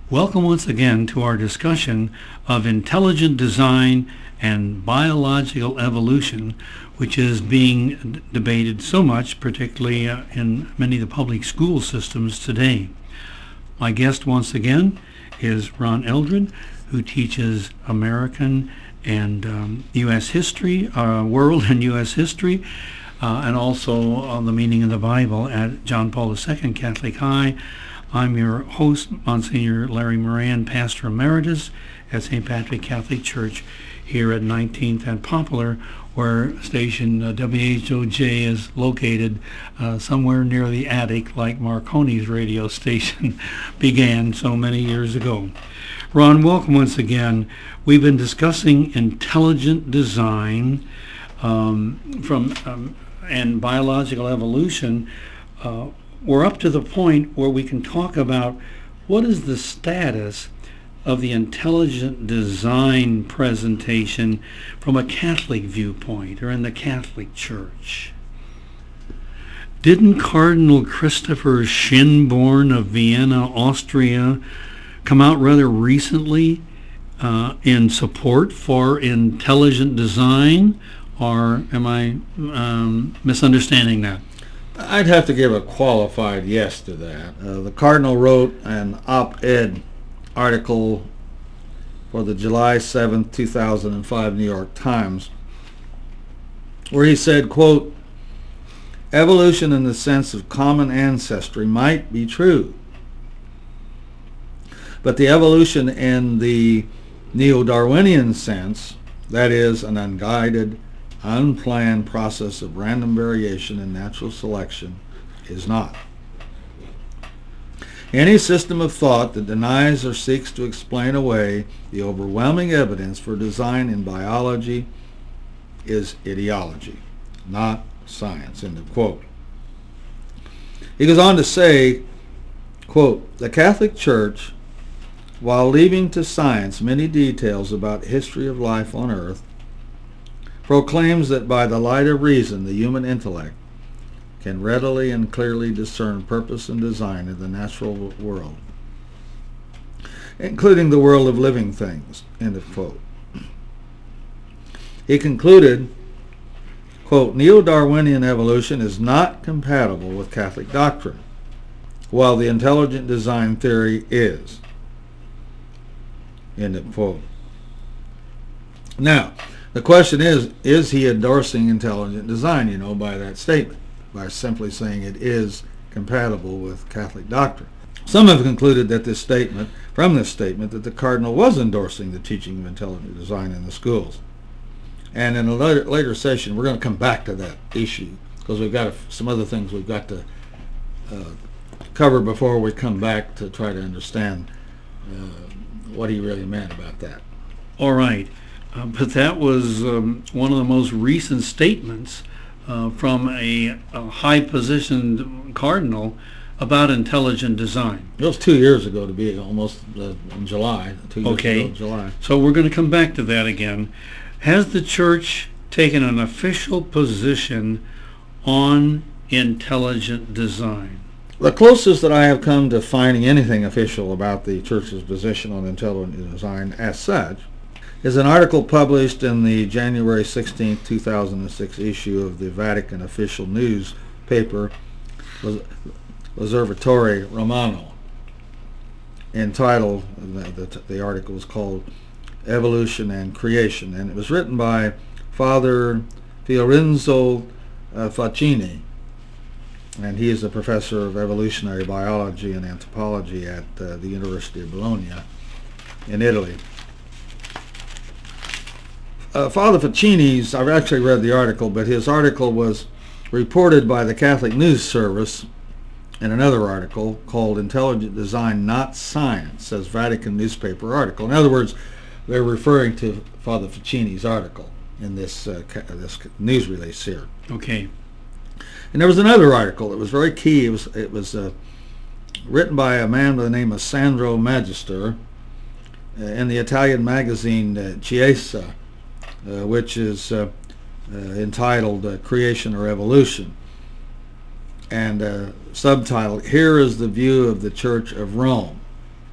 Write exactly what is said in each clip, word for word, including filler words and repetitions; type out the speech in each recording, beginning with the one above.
Welcome once again to our discussion of intelligent design and biological evolution, which is being d- debated so much, particularly uh, in many of the public school systems today. My guest once again is Ron Eldred, who teaches American and um, U S history, uh, world and U S history, uh, and also on the meaning of the Bible at John Paul the Second Catholic High. I'm your host, Monsignor Larry Moran, Pastor Emeritus at Saint Patrick Catholic Church here at nineteenth and Poplar, where station uh, W H O J is located uh, somewhere near the attic like Marconi's radio station began so many years ago. Ron, welcome once again. We've been discussing intelligent design um, from um, and biological evolution. Uh, we're up to the point where we can talk about what is the status of the intelligent design presentation from a Catholic viewpoint or in the Catholic Church. Didn't Cardinal Christopher Schönborn of Vienna, Austria, come out rather recently uh, in support for intelligent design, or am I um, misunderstanding that? I'd have to give a qualified yes to that. Uh, the Cardinal wrote an op-ed article for the July seventh, two thousand five New York Times, where he said, quote, "Evolution in the sense of common ancestry might be true, but the evolution in the neo-Darwinian sense, that is, an unguided, unplanned process of random variation and natural selection, is not. Any system of thought that denies or seeks to explain away the overwhelming evidence for design in biology is ideology, not science," end of quote. He goes on to say, quote, "The Catholic Church, while leaving to science many details about the history of life on earth, proclaims that by the light of reason the human intellect can readily and clearly discern purpose and design in the natural world, including the world of living things," end of quote. He concluded, quote, "Neo-Darwinian evolution is not compatible with Catholic doctrine, while the intelligent design theory is," end of quote. Now, the question is, is he endorsing intelligent design, you know, by that statement, by simply saying it is compatible with Catholic doctrine? Some have concluded that this statement, from this statement, that the Cardinal was endorsing the teaching of intelligent design in the schools. And in a later, later session, we're going to come back to that issue, because we've got a, some other things we've got to uh, cover before we come back to try to understand uh, what he really meant about that. All right. Uh, but that was um, one of the most recent statements uh, from a, a high-positioned cardinal about intelligent design. It was two years ago, to be almost uh, in July. Two years Okay. ago in July. So we're going to come back to that again. Has the Church taken an official position on intelligent design? The closest that I have come to finding anything official about the Church's position on intelligent design as such is an article published in the January sixteenth, two thousand six issue of the Vatican official newspaper, L'Osservatore Romano, entitled, the, the, the article was called Evolution and Creation, and it was written by Father Fiorenzo uh, Faccini, and he is a professor of evolutionary biology and anthropology at uh, the University of Bologna in Italy. Uh, Father Faccini's, I've actually read the article, but his article was reported by the Catholic News Service in another article called Intelligent Design, Not Science, says Vatican newspaper article. In other words, they're referring to Father Faccini's article in this, uh, ca- this news release here. Okay. And there was another article that was very key. It was, it was uh, written by a man by the name of Sandro Magister uh, in the Italian magazine uh, Chiesa, Uh, which is uh, uh, entitled uh, Creation or Evolution, and uh, subtitled, "Here is the View of the Church of Rome."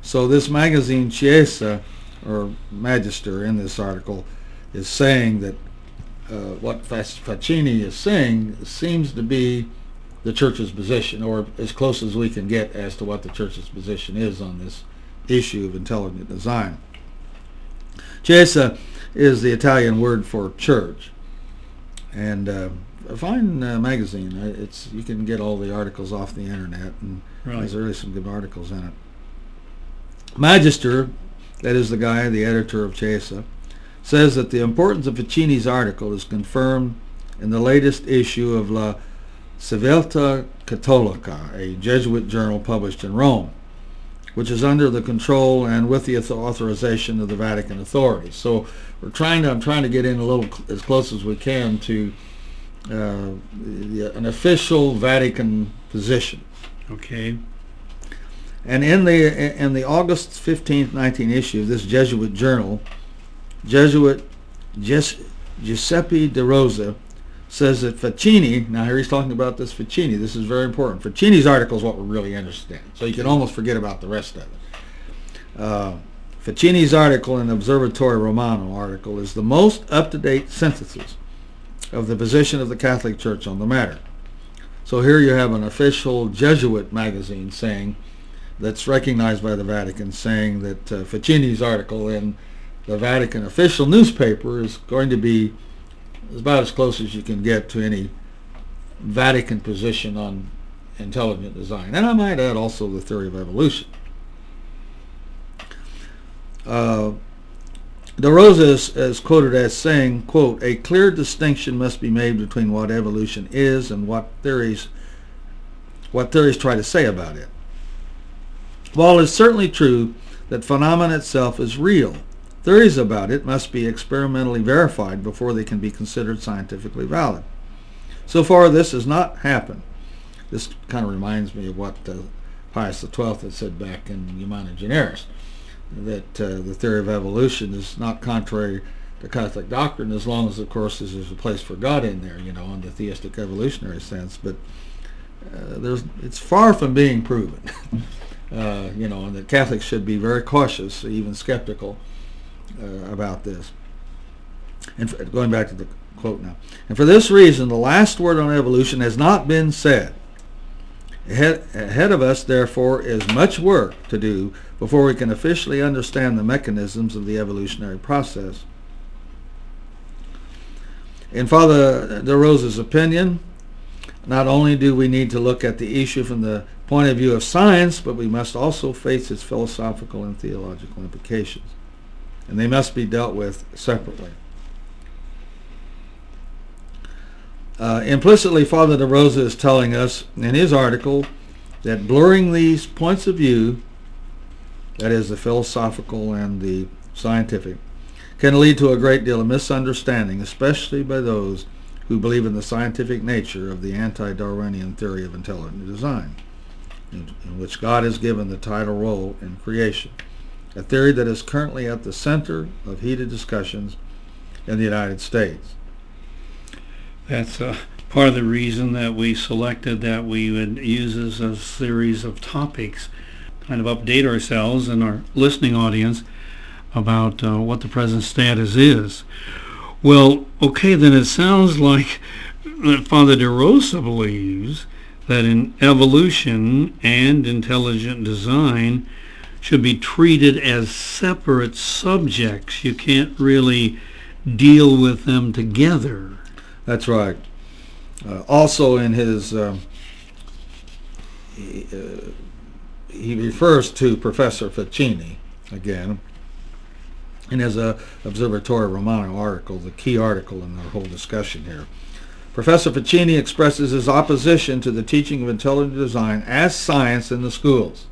So this magazine, Chiesa, or Magister, in this article, is saying that uh, what Facchini is saying seems to be the church's position, or as close as we can get as to what the church's position is on this issue of intelligent design. Chiesa is the Italian word for church, and uh, a fine uh, magazine. It's you can get all the articles off the internet, and Right. there's really some good articles in it. Magister, that is the guy, the editor of Chiesa, says that the importance of Facchini's article is confirmed in the latest issue of La Civiltà Cattolica, a Jesuit journal published in Rome, which is under the control and with the authorization of the Vatican authorities. So we're trying to, I'm trying to get in a little as close as we can to uh, the, an official Vatican position. Okay. And in the in the August fifteenth, nineteen issue of this Jesuit journal, Jesuit Gis, Giuseppe De Rosa says that Facchini, now here he's talking about this Facchini, this is very important. Facchini's article is what we're really interested in, so you can almost forget about the rest of it. Uh, Facchini's article in Observatore Romano article is the most up-to-date synthesis of the position of the Catholic Church on the matter. So here you have an official Jesuit magazine saying, that's recognized by the Vatican, saying that uh, Facchini's article in the Vatican official newspaper is going to be is about as close as you can get to any Vatican position on intelligent design. And I might add also the theory of evolution. Uh, De Rosa is, is quoted as saying, quote, "A clear distinction must be made between what evolution is and what theories what theories try to say about it. While it's certainly true that phenomena itself is real, theories about it must be experimentally verified before they can be considered scientifically valid. So far, this has not happened." This kind of reminds me of what uh, Pius the twelfth had said back in Humana Generis, that uh, the theory of evolution is not contrary to Catholic doctrine, as long as, of course, there's a place for God in there, you know, in the theistic evolutionary sense. But uh, there's, it's far from being proven, uh, you know, and that Catholics should be very cautious, even skeptical, Uh, about this. And for, going back to the quote now, "And for this reason, the last word on evolution has not been said. Ahead, ahead of us, therefore, is much work to do before we can officially understand the mechanisms of the evolutionary process." In Father De Rosa's opinion, not only do we need to look at the issue from the point of view of science, but we must also face its philosophical and theological implications, and they must be dealt with separately. Uh, implicitly, Father De Rosa is telling us in his article that blurring these points of view, that is the philosophical and the scientific, can lead to a great deal of misunderstanding, especially by those who believe in the scientific nature of the anti-Darwinian theory of intelligent design, in, in which God has given the title role in creation, a theory that is currently at the center of heated discussions in the United States. That's uh, part of the reason that we selected that we would use as a series of topics, kind of update ourselves and our listening audience about uh, what the present status is. Well, okay, then it sounds like that Father De Rosa believes that in evolution and intelligent design should be treated as separate subjects. You can't really deal with them together. That's right. Uh, also in his, uh, he, uh, he refers to Professor Facchini, again, in his uh, Observatore Romano article, the key article in our whole discussion here. Professor Facchini expresses his opposition to the teaching of intelligent design as science in the schools.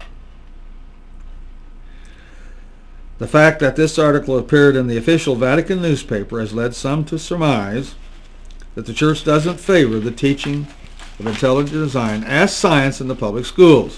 The fact that this article appeared in the official Vatican newspaper has led some to surmise that the Church doesn't favor the teaching of intelligent design as science in the public schools.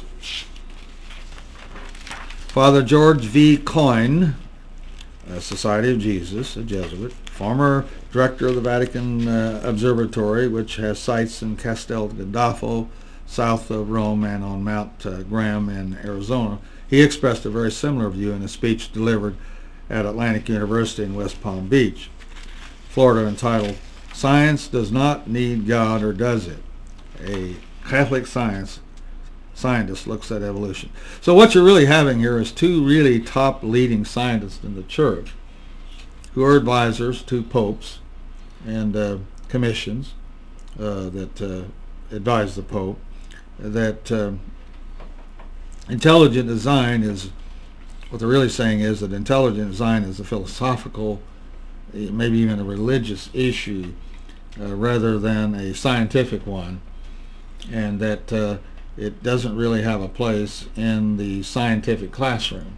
Father George V. Coyne, a Society of Jesus, a Jesuit, former director of the Vatican uh, Observatory, which has sites in Castel Gandolfo, south of Rome, and on Mount uh, Graham in Arizona, He expressed a very similar view in a speech delivered at Atlantic University in West Palm Beach, Florida, entitled, "Science Does Not Need God, or Does It? A Catholic Science Scientist Looks at Evolution." So what you're really having here is two really top leading scientists in the church who are advisors to popes and uh, commissions uh, that uh, advise the Pope, that uh, intelligent design is, what they're really saying is that intelligent design is a philosophical, maybe even a religious issue, uh, rather than a scientific one, and that uh, it doesn't really have a place in the scientific classroom.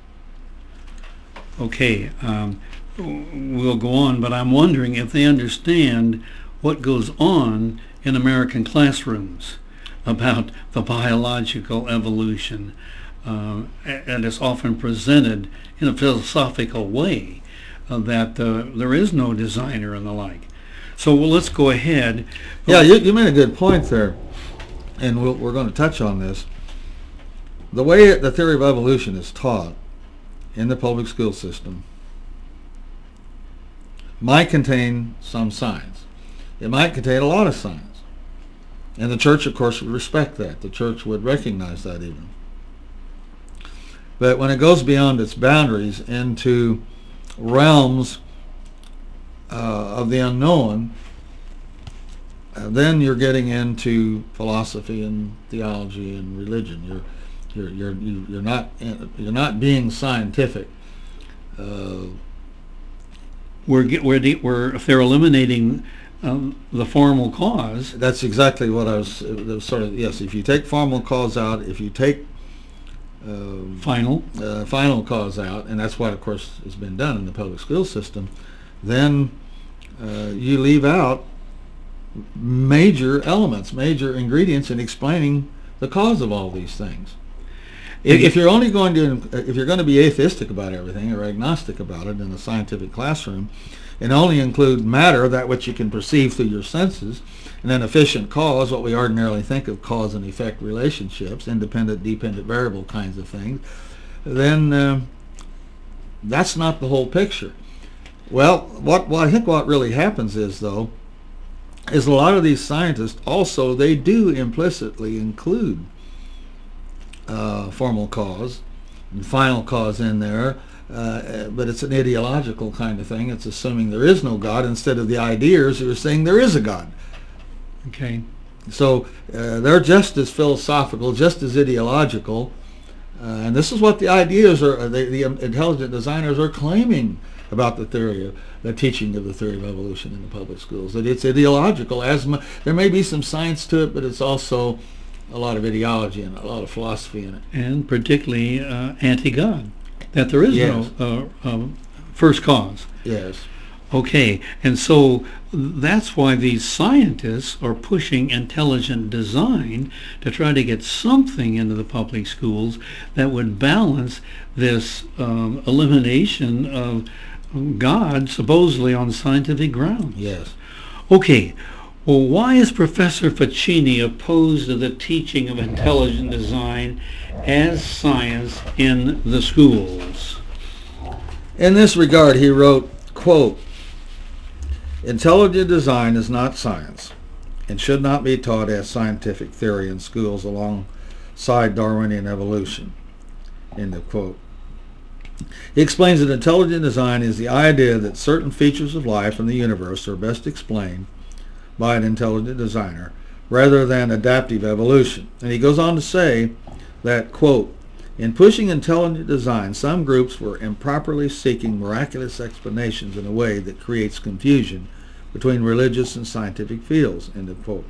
Okay, um, we'll go on, but I'm wondering if they understand what goes on in American classrooms about the biological evolution, uh, and it's often presented in a philosophical way, uh, that uh, there is no designer and the like. So well, let's go ahead. Yeah, you, you made a good point there, and we'll, we're going to touch on this. The way the theory of evolution is taught in the public school system might contain some science. It might contain a lot of science. And the church, of course, would respect that. The church would recognize that even. But when it goes beyond its boundaries into realms uh, of the unknown, uh, then you're getting into philosophy and theology and religion. You're you're you're you- you're not you're not being scientific. Uh, We're get, we're, de- we're if they're eliminating um, the formal cause. That's exactly what I was, it was sort of, yes, if you take formal cause out, if you take um, Final. uh, final cause out, and that's what, of course, has been done in the public school system, then uh, you leave out major elements, major ingredients in explaining the cause of all these things. If, if you're only going to, if you're going to be atheistic about everything or agnostic about it in the scientific classroom, and only include matter, that which you can perceive through your senses, and then efficient cause, what we ordinarily think of cause and effect relationships, independent, dependent variable kinds of things, then uh, that's not the whole picture. Well, what, what I think what really happens is, though, is a lot of these scientists also, they do implicitly include uh, formal cause and final cause in there, uh, but it's an ideological kind of thing. It's assuming there is no God instead of the ideas who are saying there is a God. Okay. So uh, they're just as philosophical, just as ideological, uh, and this is what the ideas are, the, the intelligent designers are claiming about the theory of the teaching of the theory of evolution in the public schools. That it's ideological. As mu- there may be some science to it, but it's also a lot of ideology and a lot of philosophy in it. And particularly uh, anti-God, that there is Yes. no uh, um, first cause. Yes. Okay, and so that's why these scientists are pushing intelligent design to try to get something into the public schools that would balance this um, elimination of God supposedly on scientific grounds. Yes. Okay, well, why is Professor Ficini opposed to the teaching of intelligent design as science in the schools? In this regard, he wrote, quote, "Intelligent design is not science and should not be taught as scientific theory in schools alongside Darwinian evolution." End of quote. He explains that intelligent design is the idea that certain features of life in the universe are best explained by an intelligent designer rather than adaptive evolution. And he goes on to say that, quote, "In pushing intelligent design, some groups were improperly seeking miraculous explanations in a way that creates confusion between religious and scientific fields," end of quote.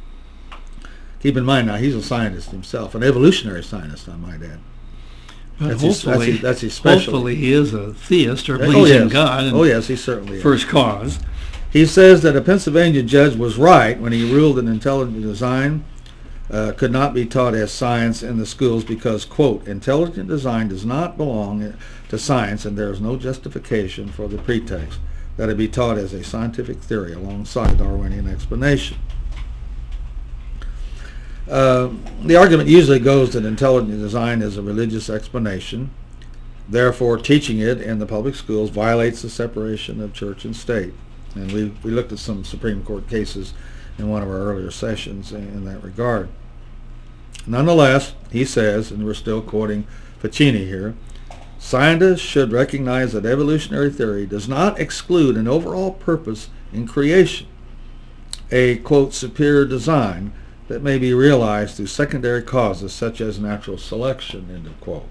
Keep in mind now, he's a scientist himself, an evolutionary scientist, I might add. But That's his- that's hopefully, his- that's his specialty. hopefully he is a theist or Oh, believes in yes. God and Oh, yes, he certainly is. first cause. He says that a Pennsylvania judge was right when he ruled that intelligent design uh, could not be taught as science in the schools because, quote, "Intelligent design does not belong to science and there is no justification for the pretext that it be taught as a scientific theory alongside Darwinian explanation." Uh, the argument usually goes that intelligent design is a religious explanation. Therefore, teaching it in the public schools violates the separation of church and state. And we, we looked at some Supreme Court cases in one of our earlier sessions in, in that regard. Nonetheless, he says, and we're still quoting Ficini here, scientists should recognize that evolutionary theory does not exclude an overall purpose in creation, a, quote, superior design that may be realized through secondary causes such as natural selection, end of quote.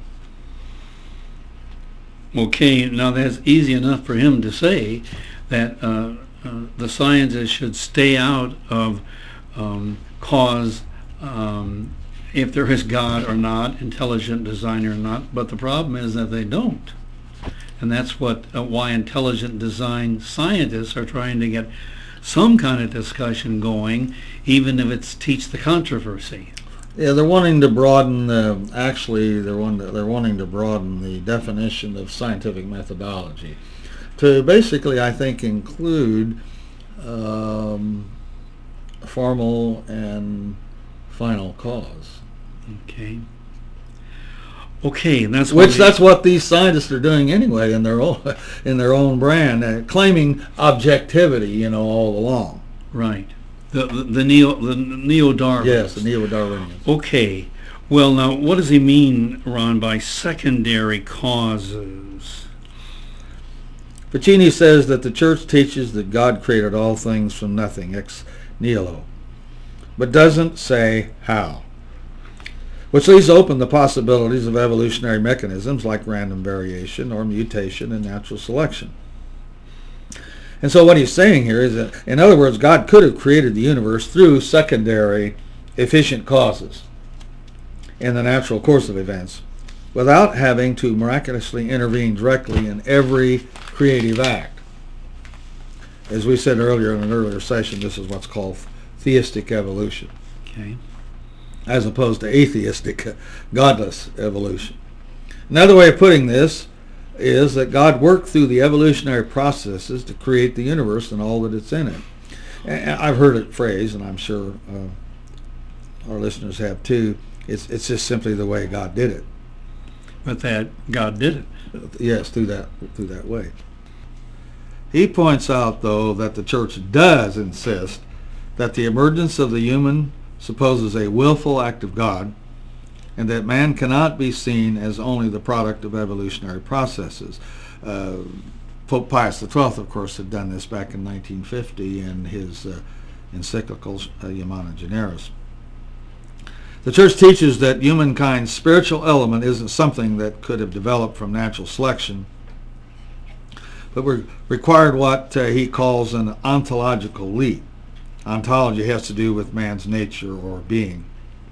Okay, now that's easy enough for him to say that uh, uh, the scientists should stay out of um, cause, um, if there is God or not, intelligent design or not, but the problem is that they don't. And that's what uh, why intelligent design scientists are trying to get some kind of discussion going, even if it's teach the controversy. Yeah, they're wanting to broaden. Uh, actually, they're wanting they're wanting to broaden the definition of scientific methodology to basically, I think, include um, formal and final cause. Okay. Okay, and that's which what that's what these scientists are doing anyway in their own in their own brand, uh, claiming objectivity, you know, all along. Right. The the, the neo the neo-Darwinists. Yes, the neo-Darwinians. Okay. Well, now, what does he mean, Ron, by secondary causes? Ficini says that the church teaches that God created all things from nothing, ex nihilo, but doesn't say how, which leaves open the possibilities of evolutionary mechanisms like random variation or mutation and natural selection. And so what he's saying here is that, in other words, God could have created the universe through secondary efficient causes in the natural course of events without having to miraculously intervene directly in every creative act. As we said earlier in an earlier session, this is what's called theistic evolution. Okay. As opposed to atheistic, godless evolution. Another way of putting this is that God worked through the evolutionary processes to create the universe and all that it's in it. And I've heard it phrased, and I'm sure uh, our listeners have too, it's, it's just simply the way God did it. But that God did it. Yes, through that, through that way. He points out, though, that the church does insist that the emergence of the human supposes a willful act of God, and that man cannot be seen as only the product of evolutionary processes. Uh, Pope Pius the Twelfth, of course, had done this back in nineteen fifty in his uh, encyclical uh, Humana Generis. The church teaches that humankind's spiritual element isn't something that could have developed from natural selection, but re- required what uh, he calls an ontological leap. Ontology has to do with man's nature or being.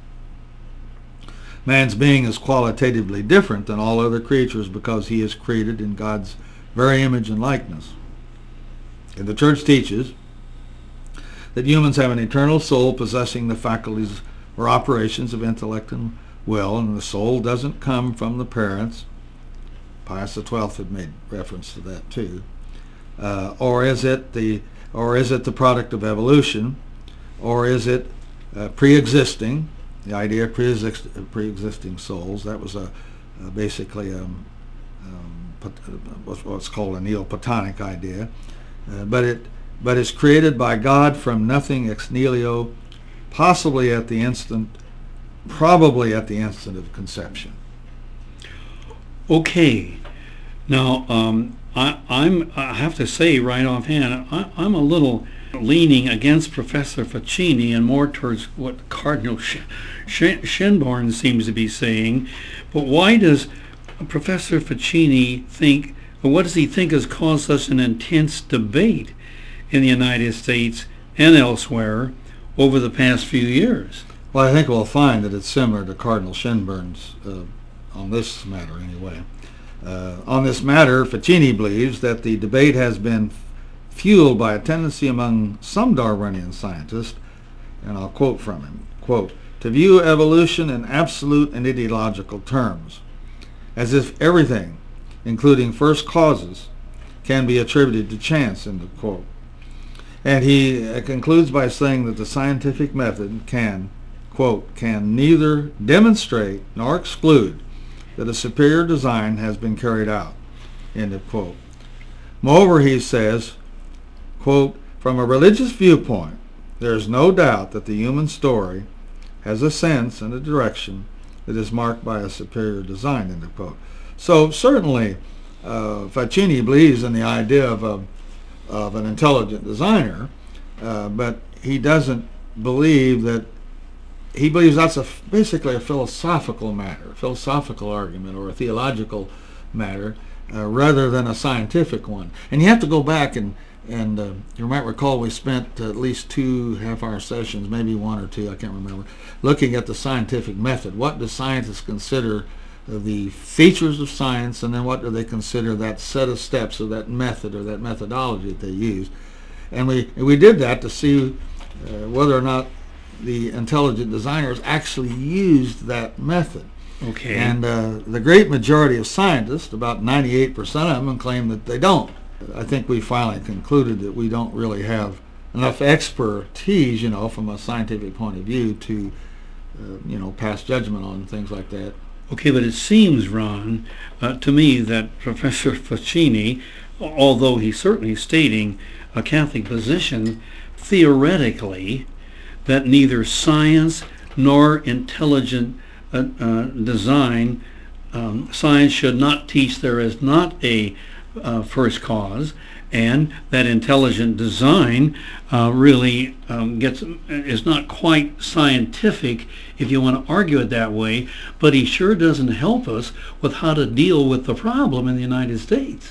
Man's being is qualitatively different than all other creatures because he is created in God's very image and likeness. And the church teaches that humans have an eternal soul possessing the faculties or operations of intellect and will, and the soul doesn't come from the parents. Pius the Twelfth had made reference to that too. Uh, or is it the or is it the product of evolution, or is it uh, pre-existing? The idea of pre-exist- pre-existing souls, that was a, a basically um, um, what's called a Neoplatonic idea, uh, but it but it's created by God from nothing ex nihilo, possibly at the instant, probably at the instant of conception. Okay, now um, I, I'm I have to say right offhand, I, I'm a little leaning against Professor Ficini and more towards what Cardinal Sh- Sh- Shenborn seems to be saying. But why does Professor Ficini think, or what does he think has caused such an intense debate in the United States and elsewhere over the past few years? Well, I think we'll find that it's similar to Cardinal Shenborn's uh, on this matter anyway. Uh, on this matter, Ficini believes that the debate has been fueled by a tendency among some Darwinian scientists, and I'll quote from him, quote, to view evolution in absolute and ideological terms, as if everything, including first causes, can be attributed to chance, end of quote. And he uh, concludes by saying that the scientific method can, quote, can neither demonstrate nor exclude that a superior design has been carried out, end of quote. Moreover, he says, quote, from a religious viewpoint, there is no doubt that the human story has a sense and a direction that is marked by a superior design, end of quote. So certainly, uh, Ficini believes in the idea of a, of an intelligent designer, uh, but he doesn't believe that, he believes that's a, basically a philosophical matter, a philosophical argument or a theological matter, uh, rather than a scientific one. And you have to go back and, and uh, you might recall we spent at least two half-hour sessions, maybe one or two, I can't remember, looking at the scientific method. What do scientists consider the features of science, and then what do they consider that set of steps or that method or that methodology that they use? And we, we did that to see uh, whether or not the intelligent designers actually used that method. Okay. And uh, the great majority of scientists, about ninety-eight percent of them, claim that they don't. I think we finally concluded that we don't really have enough expertise, you know, from a scientific point of view to, uh, you know, pass judgment on things like that. Okay, but it seems, Ron, uh, to me that Professor Ficini, although he's certainly stating a Catholic position, theoretically, that neither science nor intelligent uh, uh, design, um, science should not teach there is not a uh, first cause, and that intelligent design uh, really um, gets is not quite scientific, if you want to argue it that way, but he sure doesn't help us with how to deal with the problem in the United States.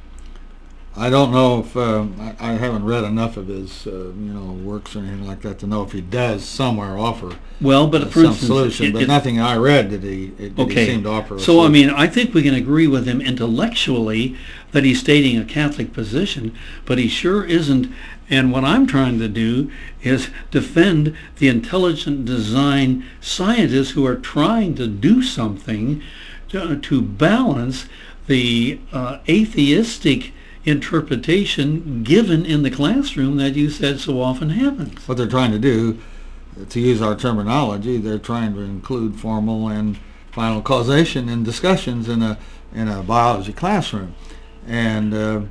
I don't know if um, I, I haven't read enough of his, uh, you know, works or anything like that to know if he does somewhere offer well, but uh, for some instance, solution. it, but it, nothing I read did he, it, did okay. he seem to offer. A so solution. I mean, I think we can agree with him intellectually that he's stating a Catholic position, but he sure isn't. And what I'm trying to do is defend the intelligent design scientists who are trying to do something to, to balance the uh, atheistic interpretation given in the classroom that you said so often happens. What they're trying to do, to use our terminology, they're trying to include formal and final causation in discussions in a in a biology classroom, and uh,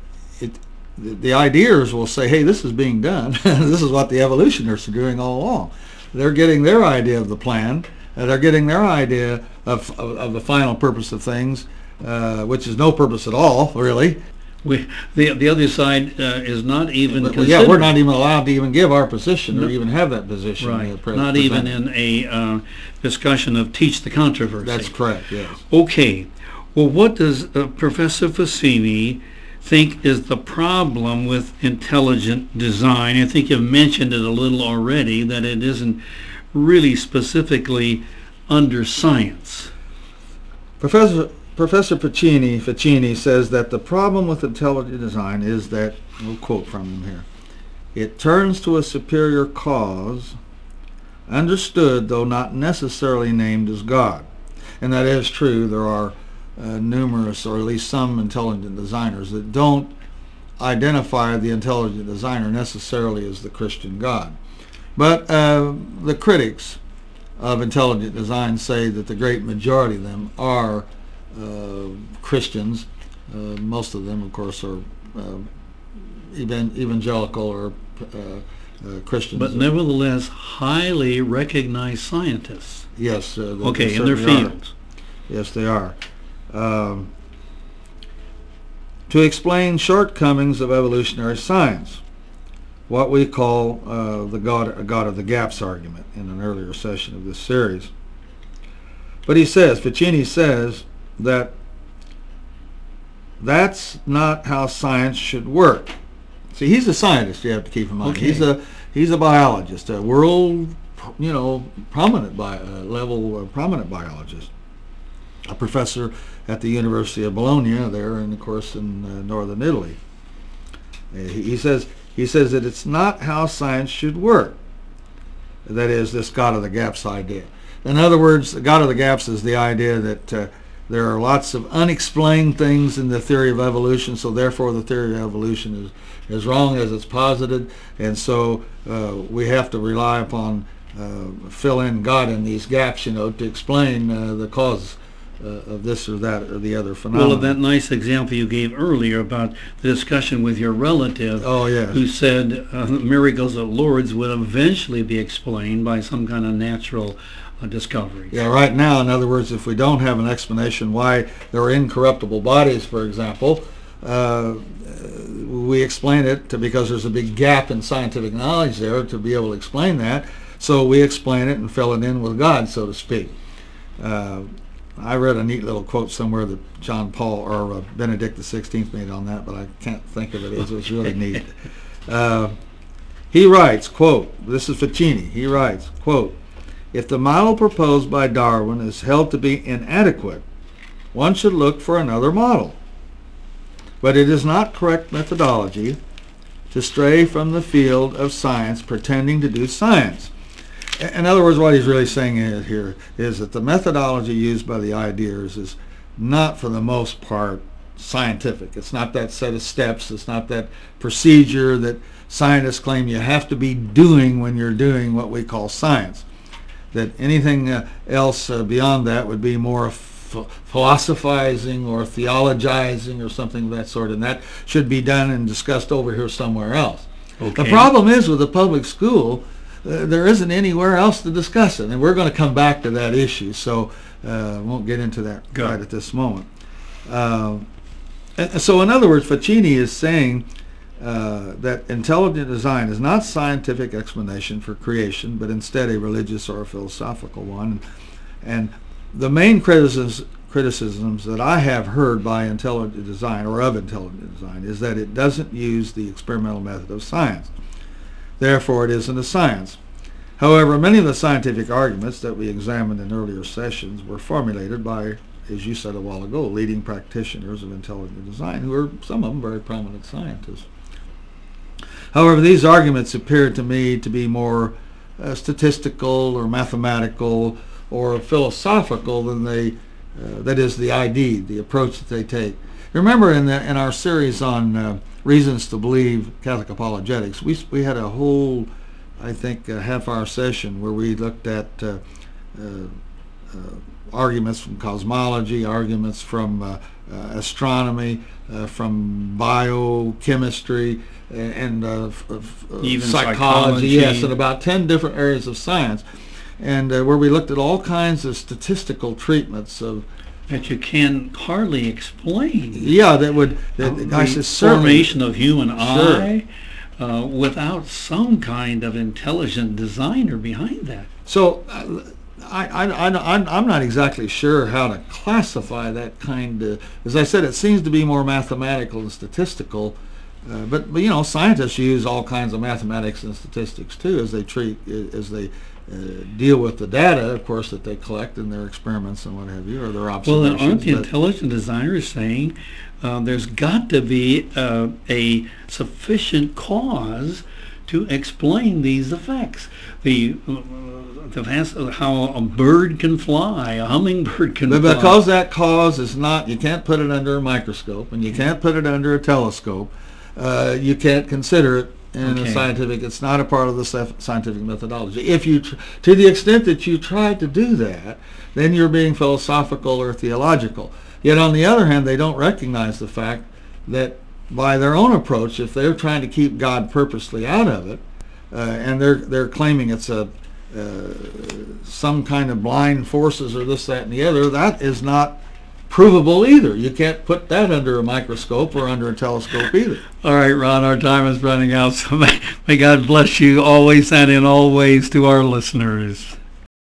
it the, the ideas will say, hey, this is being done. This is what the evolutionists are doing all along. They're getting their idea of the plan, and they're getting their idea of, of, of the final purpose of things, uh, which is no purpose at all, really. We, the the other side uh, is not even But, considered. yeah, we're not even allowed to even give our position No. or even have that position. Right. Uh, pre- not even presented. in a uh, discussion of teach the controversy. That's correct, yes. Okay. Well, what does uh, Professor Ficini think is the problem with intelligent design? I think you've mentioned it a little already, that it isn't really specifically under science. Professor Professor Ficini, Ficini says that the problem with intelligent design is that, we'll quote from him here, it turns to a superior cause, understood though not necessarily named as God. And that is true. There are uh, numerous, or at least some intelligent designers that don't identify the intelligent designer necessarily as the Christian God. But uh, the critics of intelligent design say that the great majority of them are uh, Christians. Uh, most of them, of course, are uh, even, evangelical or uh, uh, Christians. But nevertheless, highly recognized scientists. Yes. Uh, they, Okay, they in their certainly are. fields. Yes, they are. Um, to explain shortcomings of evolutionary science, what we call uh, the God, God of the gaps argument in an earlier session of this series. But he says, Ficini says, that that's not how science should work. See, he's a scientist, you have to keep in mind. Okay. He's a he's a biologist, a world, you know, prominent bi- uh, level uh, prominent biologist, a professor at the University of Bologna there, and of course in uh, northern Italy. Uh, he, he says he says that it's not how science should work. That is, this God of the gaps idea. In other words, the God of the gaps is the idea that uh, there are lots of unexplained things in the theory of evolution, so therefore the theory of evolution is as wrong as it's posited, and so uh, we have to rely upon uh, fill in God in these gaps, you know, to explain uh, the cause uh, of this or that or the other phenomenon. Well, that nice example you gave earlier about the discussion with your relative, oh yeah, who said uh, miracles at Lourdes would eventually be explained by some kind of natural uh, discovery. Yeah, right now, in other words, if we don't have an explanation why there are incorruptible bodies, for example, uh, we explain it to, because there's a big gap in scientific knowledge there to be able to explain that. So we explain it and fill it in with God, so to speak. Uh, I read a neat little quote somewhere that John Paul or uh, Benedict the sixteenth made on that, but I can't think of it. It was really neat. Uh, he writes, quote, this is Ficini, he writes, quote, if the model proposed by Darwin is held to be inadequate, one should look for another model. But it is not correct methodology to stray from the field of science pretending to do science. In other words, what he's really saying here is that the methodology used by the ideas is not, for the most part, scientific. It's not that set of steps. It's not that procedure that scientists claim you have to be doing when you're doing what we call science. That anything uh, else uh, beyond that would be more philosophizing or theologizing or something of that sort, and that should be done and discussed over here somewhere else. Okay. The problem is with the public school, uh, there isn't anywhere else to discuss it, and we're going to come back to that issue, so uh, won't get into that Good. right at this moment. Uh, and so in other words, Ficini is saying uh, that intelligent design is not scientific explanation for creation, but instead a religious or a philosophical one. And the main criticisms, criticisms that I have heard by intelligent design or of intelligent design is that it doesn't use the experimental method of science. Therefore, it isn't a science. However, many of the scientific arguments that we examined in earlier sessions were formulated by, as you said a while ago, leading practitioners of intelligent design, who are some of them very prominent scientists. However, these arguments appeared to me to be more uh, statistical or mathematical or philosophical than they, uh, that is the I D, the approach that they take. Remember in, the, in our series on uh, reasons to believe Catholic apologetics, we, we had a whole, I think, a half-hour session where we looked at uh, uh, uh, arguments from cosmology, arguments from uh, uh, astronomy, uh, from biochemistry, and uh, f f Even psychology, psychology. yes, and about ten different areas of science, and uh, where we looked at all kinds of statistical treatments of that you can hardly explain. yeah, that would that, Uh, I the said, certainly- formation of human Sure. eye uh, without some kind of intelligent designer behind that. So uh, I, I, I, I'm I'm not exactly sure how to classify that kind of, as I said, it seems to be more mathematical and statistical, uh, but, but you know, scientists use all kinds of mathematics and statistics too as they treat, as they uh, deal with the data, of course, that they collect in their experiments and what have you, or their Well, observations. then aren't the but- intelligent designers saying uh, there's got to be uh, a sufficient cause to explain these effects? The, uh, the fast, how a bird can fly, a hummingbird can But fly. because that cause is not, you can't put it under a microscope and you can't put it under a telescope, uh, you can't consider it in Okay. a scientific, it's not a part of the sci- scientific methodology. If you, tr to the extent that you try to do that, then you're being philosophical or theological. Yet on the other hand, they don't recognize the fact that by their own approach, if they're trying to keep God purposely out of it, uh, and they're they're claiming it's a uh, some kind of blind forces or this, that, and the other, that is not provable either. You can't put that under a microscope or under a telescope either. All right, Ron, our time is running out, so may, may God bless you always and in all ways to our listeners.